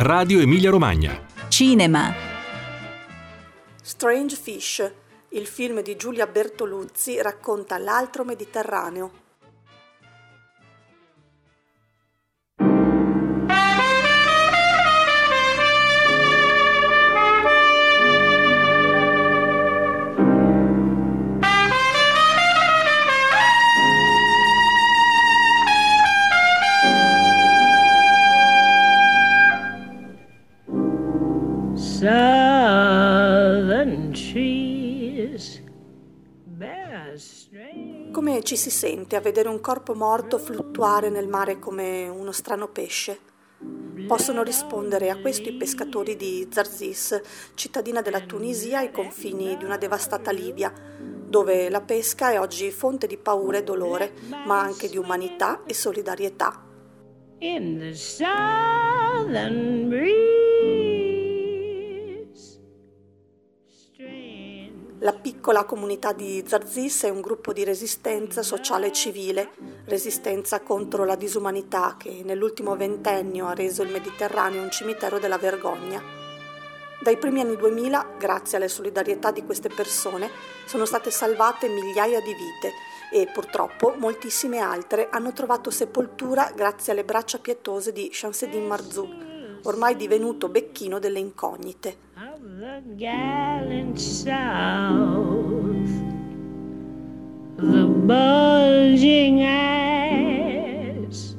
Radio Emilia Romagna. Cinema. Strange Fish, il film di Giulia Bertoluzzi, racconta l'altro Mediterraneo. Come ci si sente a vedere un corpo morto fluttuare nel mare come uno strano pesce? Possono rispondere a questo i pescatori di Zarzis, cittadina della Tunisia ai confini di una devastata Libia, dove la pesca è oggi fonte di paura e dolore, ma anche di umanità e solidarietà. In the southern breeze. La piccola comunità di Zarzis è un gruppo di resistenza sociale e civile, resistenza contro la disumanità che nell'ultimo ventennio ha reso il Mediterraneo un cimitero della vergogna. Dai primi anni 2000, grazie alla solidarietà di queste persone, sono state salvate migliaia di vite e purtroppo moltissime altre hanno trovato sepoltura grazie alle braccia pietose di Shamseddin Marzouk, ormai divenuto becchino delle incognite. The gallant south, the bulging eyes.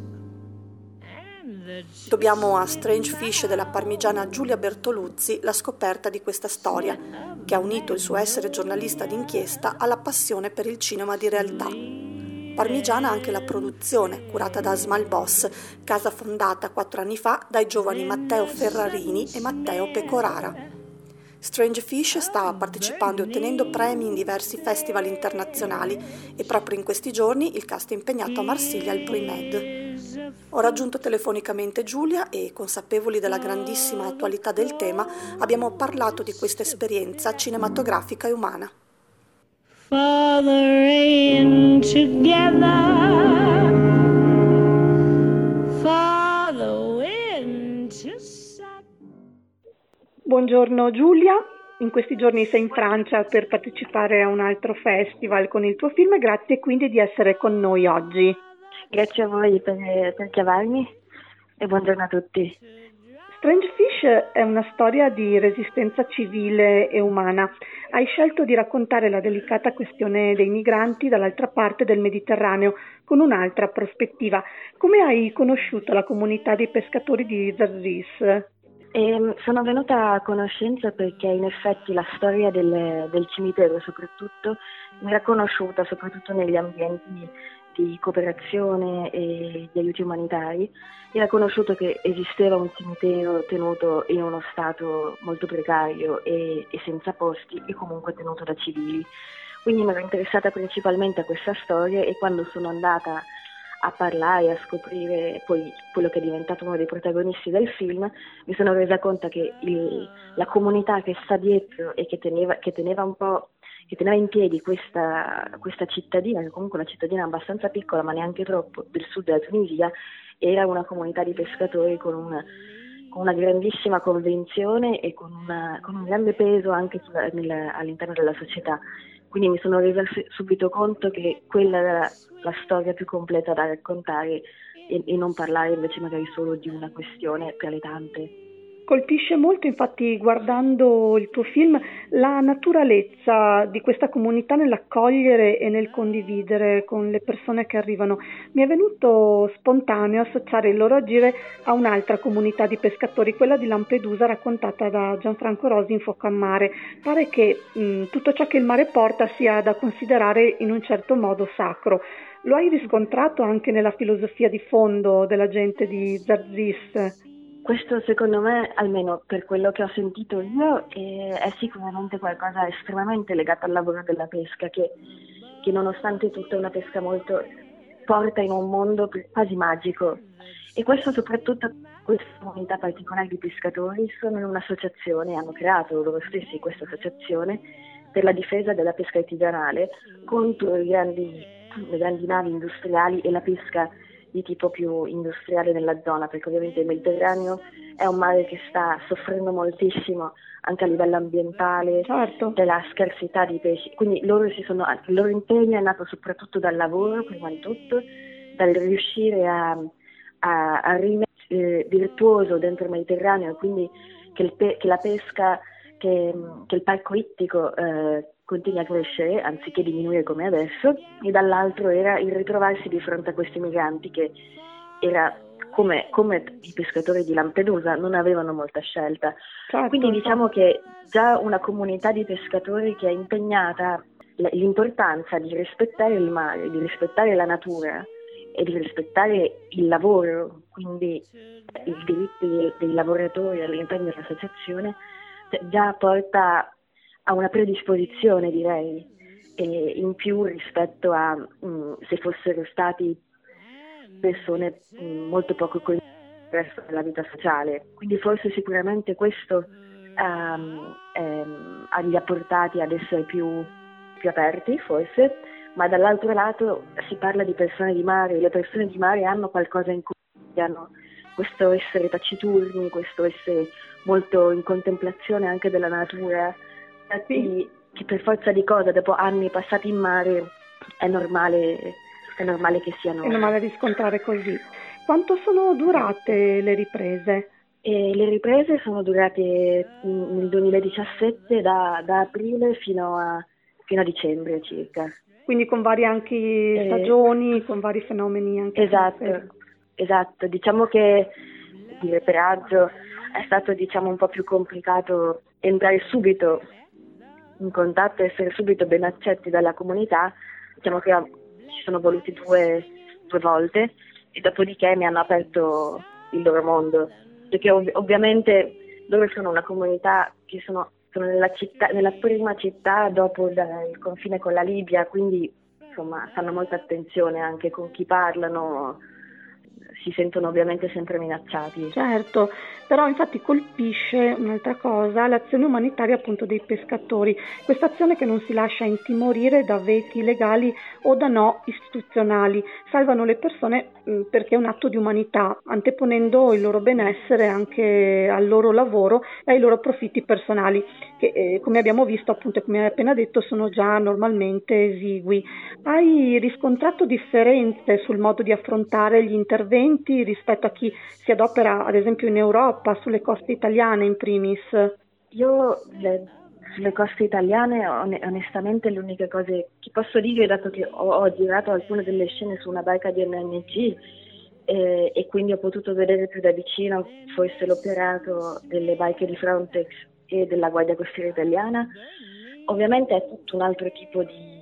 Dobbiamo a Strange Fish della parmigiana Giulia Bertoluzzi la scoperta di questa storia, che ha unito il suo essere giornalista d'inchiesta alla passione per il cinema di realtà. Parmigiana anche la produzione, curata da Small Boss, casa fondata 4 anni fa dai giovani Matteo Ferrarini e Matteo Pecorara. Strange Fish sta partecipando e ottenendo premi in diversi festival internazionali e proprio in questi giorni il cast è impegnato a Marsiglia al Pre-Med. Ho raggiunto telefonicamente Giulia e, consapevoli della grandissima attualità del tema, abbiamo parlato di questa esperienza cinematografica e umana. Father in together, Father in to set. Buongiorno Giulia, in questi giorni sei in Francia per partecipare a un altro festival con il tuo film, grazie quindi di essere con noi oggi. Grazie a voi per chiamarmi e buongiorno a tutti. Strange Fish è una storia di resistenza civile e umana. Hai scelto di raccontare la delicata questione dei migranti dall'altra parte del Mediterraneo con un'altra prospettiva. Come hai conosciuto la comunità dei pescatori di Zarzis? Sono venuta a conoscenza perché in effetti la storia del cimitero soprattutto mi era conosciuta soprattutto negli ambienti di cooperazione e di aiuti umanitari. Era conosciuto che esisteva un cimitero tenuto in uno stato molto precario e senza posti e comunque tenuto da civili. Quindi mi ero interessata principalmente a questa storia e quando sono andata a parlare, a scoprire poi quello che è diventato uno dei protagonisti del film, mi sono resa conto che la comunità che sta dietro e che teneva in piedi questa cittadina, che comunque è una cittadina abbastanza piccola ma neanche troppo, del sud della Tunisia, era una comunità di pescatori con una grandissima convinzione e con un grande peso anche all'interno della società. Quindi mi sono resa subito conto che quella era la storia più completa da raccontare e non parlare invece magari solo di una questione tra le tante. Colpisce molto, infatti, guardando il tuo film, la naturalezza di questa comunità nell'accogliere e nel condividere con le persone che arrivano. Mi è venuto spontaneo associare il loro agire a un'altra comunità di pescatori, quella di Lampedusa, raccontata da Gianfranco Rosi in Fuoco a Mare. Pare che tutto ciò che il mare porta sia da considerare in un certo modo sacro. Lo hai riscontrato anche nella filosofia di fondo della gente di Zarzis? Questo secondo me, almeno per quello che ho sentito io, è sicuramente qualcosa estremamente legato al lavoro della pesca, che nonostante tutto è una pesca molto porta in un mondo quasi magico. E questo soprattutto questa comunità particolare di pescatori sono in un'associazione, hanno creato loro stessi questa associazione per la difesa della pesca artigianale contro le grandi navi industriali e la pesca di tipo più industriale nella zona, perché ovviamente il Mediterraneo è un mare che sta soffrendo moltissimo anche a livello ambientale, Certo. della scarsità di pesci. Quindi il loro impegno è nato soprattutto dal lavoro, prima di tutto, dal riuscire a rimettere virtuoso dentro il Mediterraneo, quindi che la pesca, che il parco ittico continui a crescere anziché diminuire come adesso, e dall'altro era il ritrovarsi di fronte a questi migranti che era come i pescatori di Lampedusa non avevano molta scelta. Certo, Quindi diciamo che già una comunità di pescatori che è impegnata l'importanza di rispettare il mare, di rispettare la natura e di rispettare il lavoro, quindi i diritti dei lavoratori all'interno dell'associazione, già porta a una predisposizione, direi, in più rispetto a se fossero stati persone molto poco coinvolte nel resto della vita sociale. Quindi forse sicuramente questo li ha portati ad essere più aperti, forse, ma dall'altro lato si parla di persone di mare, le persone di mare hanno qualcosa in comune, hanno questo essere taciturni, questo essere molto in contemplazione anche della natura, infatti che per forza di cosa dopo anni passati in mare è normale che siano... È normale riscontrare così. Quanto sono durate le riprese? Le riprese sono durate nel 2017 da aprile fino a dicembre circa. Quindi con varie anche stagioni, con vari fenomeni anche. Esatto. Diciamo che il reperaggio è stato un po' più complicato entrare subito in contatto e essere subito ben accetti dalla comunità. Diciamo che ci sono voluti due volte e dopodiché mi hanno aperto il loro mondo, perché ovviamente loro sono una comunità che sono nella prima città dopo il confine con la Libia, quindi insomma fanno molta attenzione anche con chi parlano, si sentono ovviamente sempre minacciati. Certo, però infatti colpisce un'altra cosa, l'azione umanitaria appunto dei pescatori, questa azione che non si lascia intimorire da veti legali o da no istituzionali, salvano le persone perché è un atto di umanità, anteponendo il loro benessere anche al loro lavoro e ai loro profitti personali, che come abbiamo visto appunto e come hai appena detto sono già normalmente esigui. Hai riscontrato differenze sul modo di affrontare gli interventi rispetto a chi si adopera ad esempio in Europa, sulle coste italiane in primis? Io sulle coste italiane onestamente le uniche cose che posso dire, dato che ho girato alcune delle scene su una barca di ONG e quindi ho potuto vedere più da vicino forse l'operato delle barche di Frontex e della Guardia Costiera italiana, ovviamente è tutto un altro tipo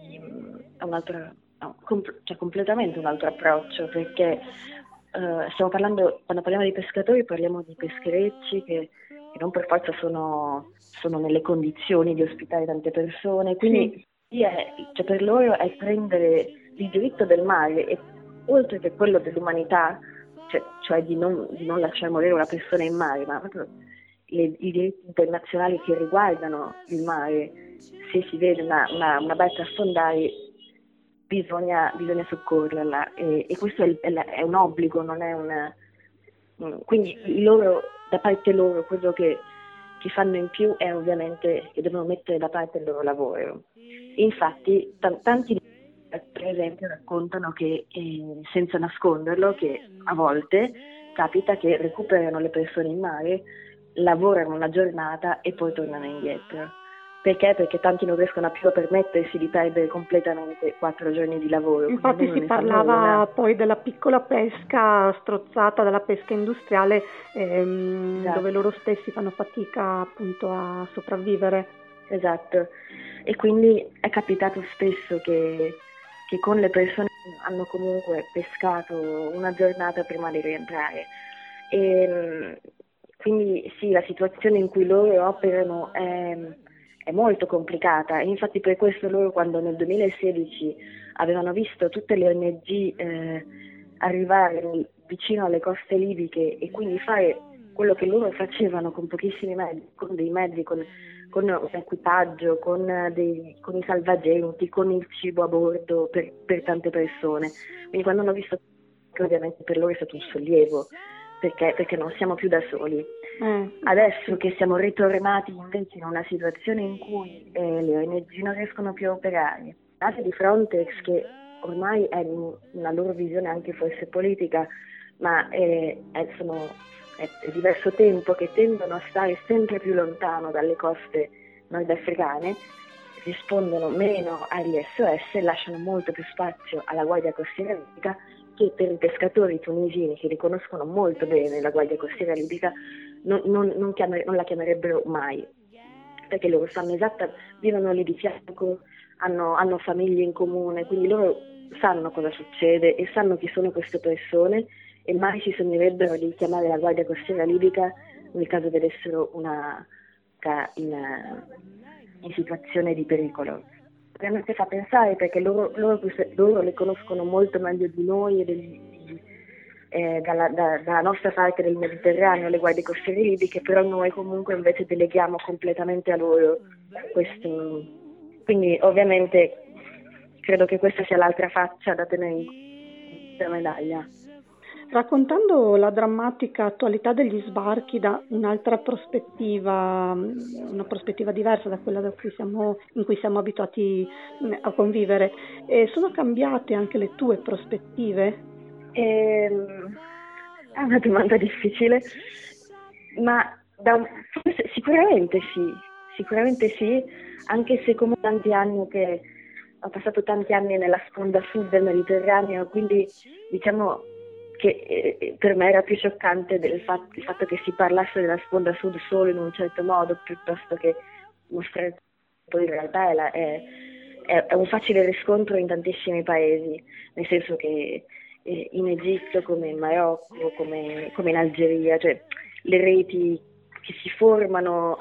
completamente un altro approccio, perché stiamo parlando, quando parliamo di pescatori parliamo di pescherecci che non per forza sono nelle condizioni di ospitare tante persone, quindi per loro è prendere il diritto del mare e oltre che quello dell'umanità, cioè di non lasciare morire una persona in mare, ma proprio i diritti internazionali che riguardano il mare. Se si vede una barca affondare bisogna soccorrerla e questo è un obbligo, non è quindi da parte loro quello che fanno in più è ovviamente che devono mettere da parte il loro lavoro. Infatti tanti per esempio raccontano che senza nasconderlo che a volte capita che recuperano le persone in mare, lavorano una giornata e poi tornano indietro. Perché? Perché tanti non riescono più a permettersi di perdere completamente 4 giorni di lavoro. Infatti si parlava poi della piccola pesca strozzata dalla pesca industriale, esatto. dove loro stessi fanno fatica appunto a sopravvivere. Esatto, e quindi è capitato spesso che con le persone hanno comunque pescato una giornata prima di rientrare. E quindi sì, la situazione in cui loro operano è molto complicata e infatti per questo loro quando nel 2016 avevano visto tutte le ONG arrivare vicino alle coste libiche e quindi fare quello che loro facevano con pochissimi mezzi, con dei mezzi, con un equipaggio, con i salvagenti, con il cibo a bordo per tante persone. Quindi quando hanno visto che ovviamente per loro è stato un sollievo, perché non siamo più da soli. Adesso che siamo ritornati invece in una situazione in cui le ONG non riescono più a operare, date di Frontex che ormai è una loro visione anche forse politica, ma è diverso tempo che tendono a stare sempre più lontano dalle coste nordafricane, rispondono meno agli SOS e lasciano molto più spazio alla Guardia Costiera Libica, che per i pescatori tunisini che riconoscono molto bene la Guardia Costiera Libica non la chiamerebbero mai, perché loro sanno vivono lì di fianco, hanno famiglie in comune, quindi loro sanno cosa succede e sanno chi sono queste persone e mai si sognerebbero di chiamare la Guardia Costiera Libica nel caso vedessero una in situazione di pericolo. Veramente fa pensare, perché loro le conoscono molto meglio di noi e dalla nostra parte del Mediterraneo, le guardie costiere libiche, però noi comunque invece deleghiamo completamente a loro questo. Quindi ovviamente credo che questa sia l'altra faccia da tenere in questa medaglia. Raccontando la drammatica attualità degli sbarchi da un'altra prospettiva, una prospettiva diversa da quella in cui siamo abituati a convivere, sono cambiate anche le tue prospettive? È una domanda difficile, ma sicuramente sì, anche se come tanti anni che ho passato tanti anni nella sponda sud del Mediterraneo, quindi diciamo che per me era più scioccante il fatto che si parlasse della sponda sud solo in un certo modo, piuttosto che mostrare che poi in realtà è un facile riscontro in tantissimi paesi, nel senso che in Egitto, come in Marocco, come in Algeria, cioè le reti che si formano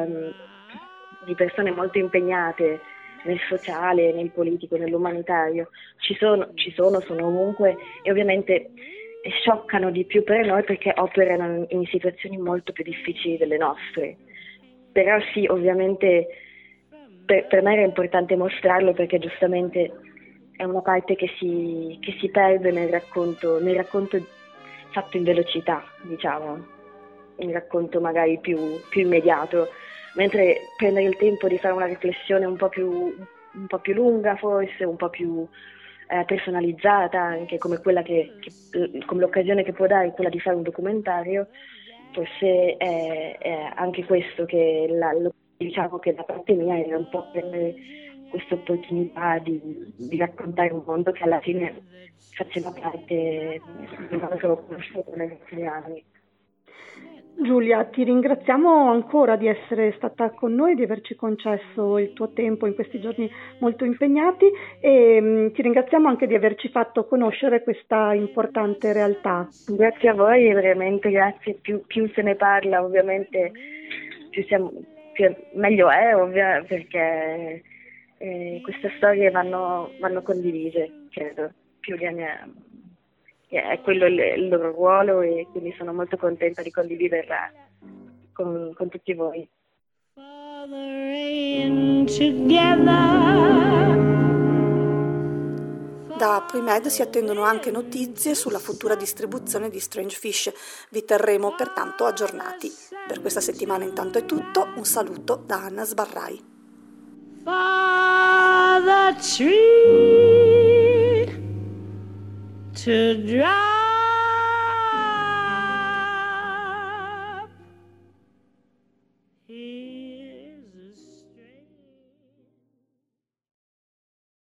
di persone molto impegnate nel sociale, nel politico, nell'umanitario, sono ovunque e ovviamente scioccano di più per noi perché operano in situazioni molto più difficili delle nostre. Però sì, ovviamente per me era importante mostrarlo perché giustamente è una parte che si perde nel racconto fatto in velocità, diciamo, un racconto magari più immediato, mentre prendere il tempo di fare una riflessione un po' più lunga forse, un po' più personalizzata, anche come quella come l'occasione che può dare quella di fare un documentario, forse è anche questo che diciamo che da parte mia era un po' prendere questa opportunità di raccontare un mondo che alla fine faceva parte di quello che ho conosciuto negli ultimi anni. Giulia, ti ringraziamo ancora di essere stata con noi, di averci concesso il tuo tempo in questi giorni molto impegnati e ti ringraziamo anche di averci fatto conoscere questa importante realtà. Grazie a voi, veramente grazie. Più se ne parla ovviamente meglio è, perché queste storie vanno condivise, credo, più di è quello il loro ruolo e quindi sono molto contenta di condividerla con tutti voi. Da Pre-Med si attendono anche notizie sulla futura distribuzione di Strange Fish. Vi terremo pertanto aggiornati. Per questa settimana intanto è tutto. Un saluto da Anna Sbarrai. For the tree to drop.